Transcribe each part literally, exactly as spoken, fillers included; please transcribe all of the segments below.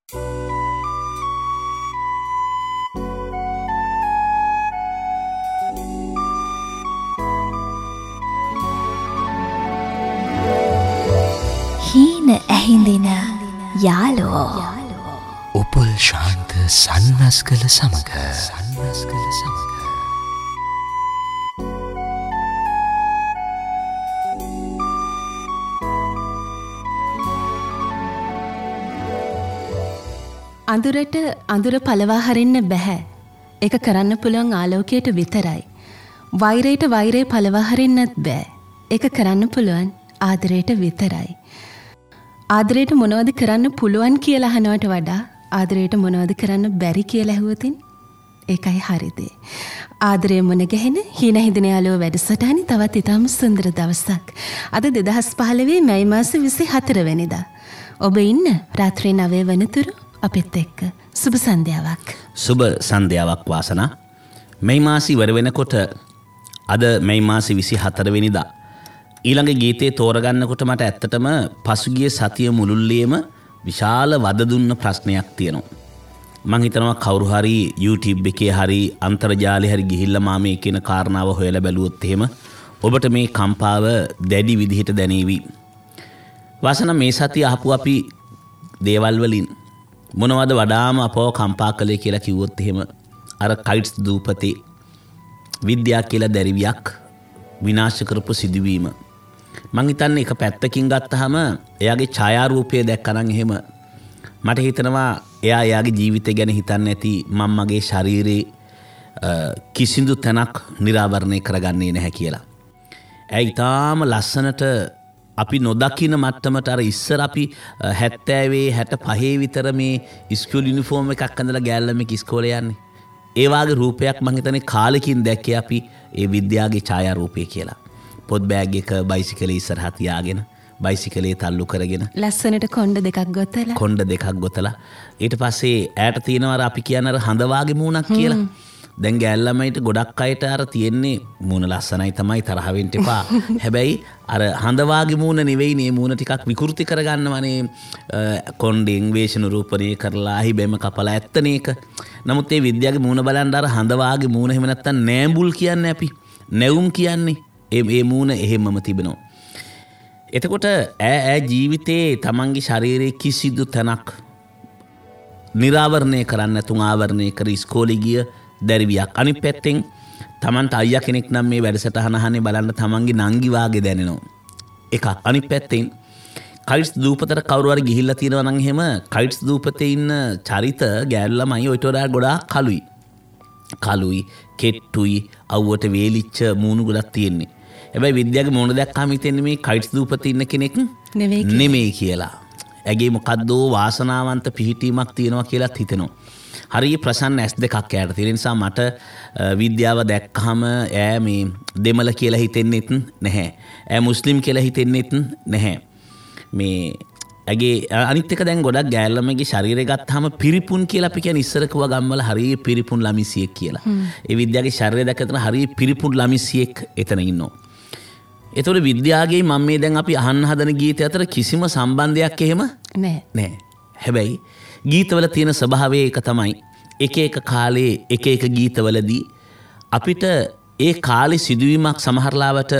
හීන ඇහිඳින යාලෝ උපුල් ශාන්ත සන්නස්ගල සමග සන්නස්ගල සමග අඳුරට අඳුර පලවා හරින්න බැහැ. ඒක කරන්න පුළුවන් ආලෝකයට විතරයි. වෛරයට වෛරය පලවා හරින්නත් බෑ. ඒක කරන්න පුළුවන් ආදරයට විතරයි. ආදරයට මොනවද කරන්න පුළුවන් කියලා අහනවට වඩා ආදරයට මොනවද කරන්න බැරි කියලා ඇහුවොතින් ඒකයි හරිද. ආදරය මුණ ගැහෙන හීන හිඳින යාළුවෝ වැඩසටහනේ තවත් ඉතාම සුන්දර දවසක්. අද දෙදහස් පහළොව මැයි මාස විසිහතර වෙනිදා. ඔබ ඉන්න රාත්‍රී නවය වනතුරු අපිත් එක්ක සුබ සන්ධ්‍යාවක්. සුබ සන්ධ්‍යාවක් වාසනා. මැයි මාසි වර වෙනකොට අද මැයි මාසි විසිහතර වෙනිදා ඊළඟ ගීතේ තෝරගන්නකොට මට ඇත්තටම පසුගිය සතිය මුළුල්ලේම විශාල වද දුන්න ප්‍රශ්නයක් තියෙනවා. මං හිතනවා කවුරු හරි YouTube එකේ හරි අන්තර්ජාලේ හරි ගිහිල්ලා මා මේ කියන කාරණාව හොයලා බැලුවොත් එහෙම ඔබට මේ කම්පාව දැඩි විදිහට දැනේවි. වාසනා මේ සතිය අහපු අපි දේවල් වලින් මොනවද වඩාම අපව කම්පා කළේ කියලා කිව්වොත් එහෙම අර කයිට්ස් දූපතේ විද්‍යා කියලා දැරිවියක් විනාශ කරපු සිදුවීම. මං හිතන්නේ එක පැත්තකින් ගත්තාම එයාගේ ඡායාරූපය දැක්කනම් එහෙම මට හිතෙනවා එයා එයාගේ ජීවිතය ගැන හිතන්නේ නැති මම මගේ ශරීරේ කිසිදු තැනක් නිරාවරණය කරගන්නේ නැහැ කියලා. එයා ඊටාම ලස්සනට අපි නොදකින මට්ටමට අර ඉස්සර අපි හැත්තෑවේ හැටපහේ විතර මේ ස්කූල් යුනිෆෝම් එකක් අඳලා ගෑල්ලමෙක් ඉස්කෝලේ යන්නේ. ඒ වාගේ රූපයක් මං හිතන්නේ කාලෙකින් දැක්කේ අපි ඒ විද්‍යාගේ ඡායාරූපය කියලා. පොත් බෑග් එක බයිසිකලේ ඉස්සරහා තියාගෙන බයිසිකලේ තල්ලු කරගෙන ලස්සනට කොණ්ඩ දෙකක් ගොතලා කොණ්ඩ දෙකක් ගොතලා ඊට පස්සේ ඈට තියෙනවා අර අපි කියන අර හඳ වාගේ මූණක් කියලා. දැන් ගෑල්ලමයිට ගොඩක් අයට අර තියෙන්නේ මූණ ලස්සනයි තමයි තරහ වෙන්න එපා. හැබැයි අර හඳ වාගේ මූණ නෙවෙයි නේ මූණ ටිකක් විකෘති කරගන්නවනේ කොණ්ඩෙන් වේශ නිරූපණය කරලා හිබෙම කපලා ඇත්තනේ ඒක. නමුත් මේ විද්‍යාවේ මූණ බලන්න අර හඳ වාගේ මූණ එහෙම නැත්තම් නෑඹුල් කියන්නේ අපි නැවුම් කියන්නේ ඒ මේ මූණ එහෙමම තිබෙනවා. එතකොට ඈ ඈ ජීවිතේ තමන්ගේ ශරීරයේ කිසිදු තැනක් නිරාවරණය කරන්න නැතුන් ආවරණය කර ඉස්කෝලේ ගිය දැරිවියක්. අනිත් පැත්තෙන් තමන්ට අයියා කෙනෙක් නම් මේ වැඩසටහන අහන්නේ බලන්න තමන්ගේ නංගි වාගේ දැනෙනවා. එකක්. අනිත් පැත්තෙන් කයිට්ස් දූපතට කවුරු හරි ගිහිල්ලා තියෙනවා නම් එහෙම කයිට්ස් දූපතේ ඉන්න චරිත ගෑනු ළමයි ඔයිට වඩා ගොඩාක් කළුයි. කළුයි, කෙට්ටුයි, අවුවට වේලිච්ච මූණු ගොඩක් තියෙන්නේ. හැබැයි විද්‍යාවේ මොන දැක්කාම හිතෙන්නේ මේ කයිට්ස් දූපතේ ඉන්න කෙනෙක් නෙමෙයි කියලා. ඇගේ මොකද්දෝ වාසනාවන්ත පිහිටීමක් තියෙනවා කියලාත් හිතෙනවා. හරිය ප්‍රසන්න ඇස් දෙකක් යාට තියෙන නිසා මට විද්‍යාව දැක්කහම ඈ මේ දෙමළ කියලා හිතෙන්නෙත් නැහැ. ඈ මුස්ලිම් කියලා හිතෙන්නෙත් නැහැ. මේ ඇගේ අනිත් එක දැන් ගොඩක් ගෑල්ලමගේ ශරීරය ගත්තාම පිරිපුන් කියලා අපි කියන්නේ ඉස්සර කිව්වා ගම්වල හරිය පිරිපුන් ළමිසියෙක් කියලා. ඒ විද්‍යාවේ ශරීරය දැක්කතන හරිය පිරිපුන් ළමිසියෙක් එතන ඉන්නවා. ඒතකොට විද්‍යාවේ මම මේ දැන් අපි අහන්න හදන ගීතය අතර කිසිම සම්බන්ධයක් එහෙම නැහැ. නැහැ. හැබැයි ගීතවල තියෙන ස්වභාවය එක තමයි එක එක කාලේ එක එක ගීතවලදී අපිට ඒ කාලේ සිදුවීමක් සමහරලාවට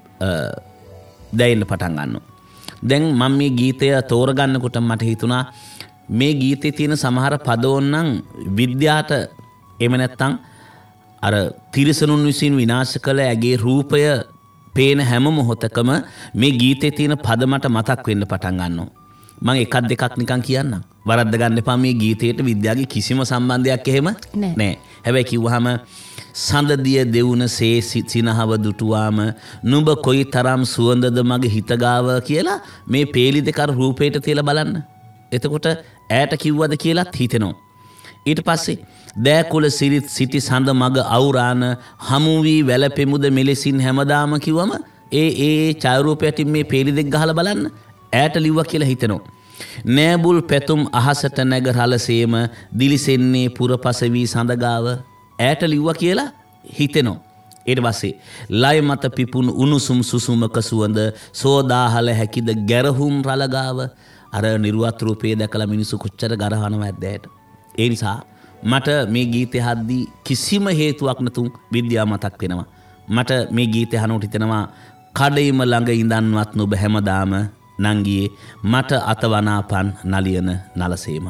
දැනෙන්න පටන් ගන්නවා. දැන් මම මේ ගීතය තෝරගන්නකොට මට හිතුණා මේ ගීතේ තියෙන සමහර පදෝන්නම් විද්‍යාවට එහෙම නැත්තම් අර තිරිසනුන් විසින් විනාශ කළ ඇගේ රූපය පේන හැම මොහොතකම මේ ගීතේ තියෙන පද මට මතක් වෙන්න පටන් ගන්නවා. මම එකක් දෙකක් නිකන් කියන්නම්. වරද්ද ගන්න එපා මේ ගීතයට විද්‍යාවේ කිසිම සම්බන්ධයක් එහෙම නැහැ. හැබැයි කිව්වහම සඳදිය දෙවුන සේ සිනහව දුටුවාම නුඹ කොයි තරම් සුවඳද මගේ හිත ගාව කියලා මේ පේලි දෙක අර රූපේට තියලා බලන්න. එතකොට ඈට කිව්වද කියලාත් හිතෙනවා. ඊට පස්සේ දෑකුල සිරිත් සිටි සඳ මග අවුරාන හමු වී වැළපෙමුද මෙලෙසින් හැමදාම කිව්වම ඒ ඒ ඡායාරූපයට මේ පේලි දෙක ගහලා බලන්න ඈට ලිව්වා කියලා හිතෙනවා. නෑබුල් පැතුම් අහසට නැග රළසේම දිලිසෙන්නේ පුරපස වී සඳගාව ඈට ලිව්වා කියලා හිතෙනවා. ඊට පස්සේ ලය මත පිපුණු උණුසුම් සුසුමක සුවඳ සෝදාහල හැකිද ගැරහුම් රළගාව අර නිර්වත් රූපයේ දැකලා මිනිස්සු කොච්චර ගරහනවද ඇද්දට. ඒ නිසා මට මේ ගීතය අහද්දී කිසිම හේතුවක් නැතුව විද්‍යාව මතක් වෙනවා. මට මේ ගීතය අහනකොට හිතෙනවා කඩේම ළඟ ඉඳන්වත් නුඹ හැමදාම නංගියේ මට අතවනාපන් නලියන නලසේම.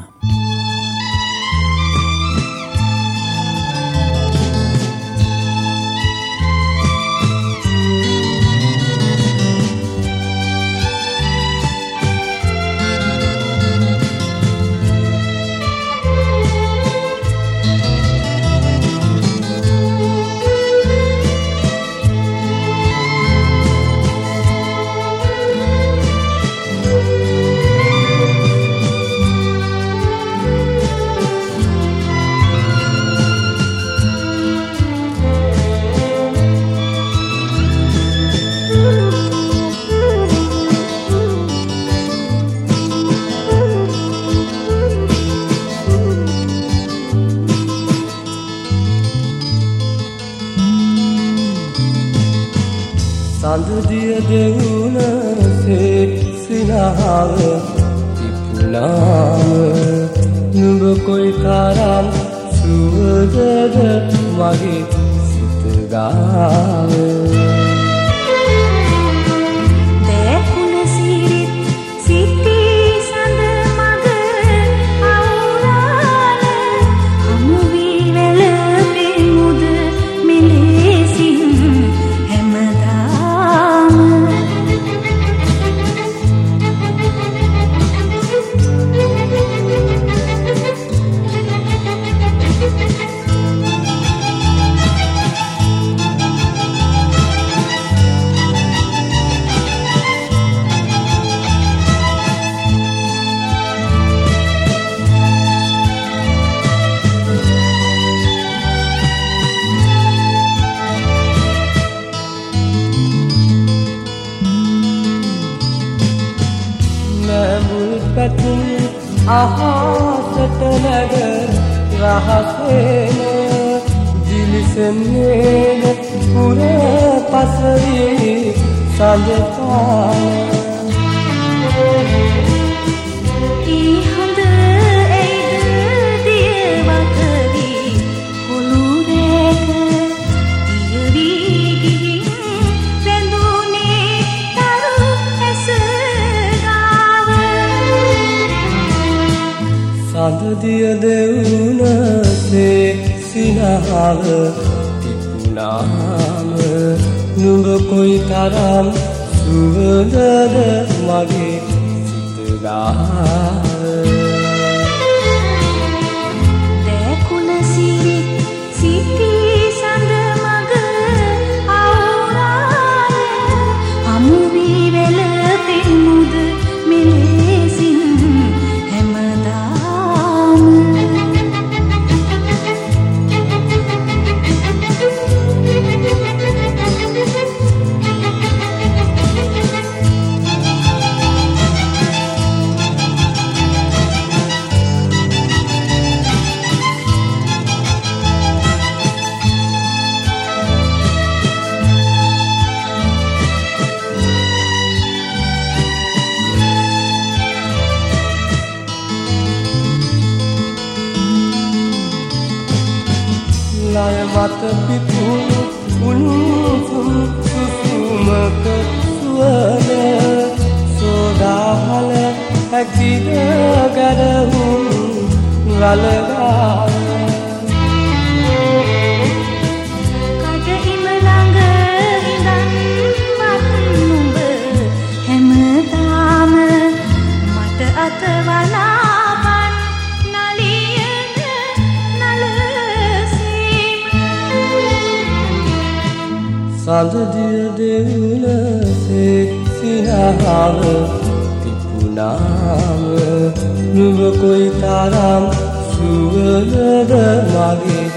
සඳදිය දෙවුනසේ සිනහව තිපුණාම නුඹ කොයි තරම් සුවදද මගේ සිත ගාව. දැකුණ සිරිත් සිටී සඳ මග අවුරාල හමු වී වැළපේ මුද මෙලෙසින් හැමදාම. අහසට නැග රහසේන දිලිසෙන්නේද පුර පසවී සඳපාන. ඊ හොඳ ඇයිද දිය වතවී හොළු රැක දියවී ගිහින් රැඳුනේ තරු ඇස ගාව. සඳදිය දෙවුනසේ සිනහව තිපුණාම නුඹ කොයි තරම් සුවදද මගේ සිත ගාව. දැකුණ සිරිත් සිටී සඳ මග අවුරාල හමු වී වැළපේ මුද මෙලෙසින් හැමදාම. ලය මත පිපුණු උණුසුම් සුසුමක සුවඳ සෝදාහල හැකිද ගැරහුම් රළගාව. කඩඉම ළඟ ඉඳන්වත් නුඹ හැමදාම මට අතවනාපන් නලියන නලසීම. සඳදිය දෙවුනසේ සිනහව තිපුණාම නුඹ කොයි තරම් සුවදද මගේ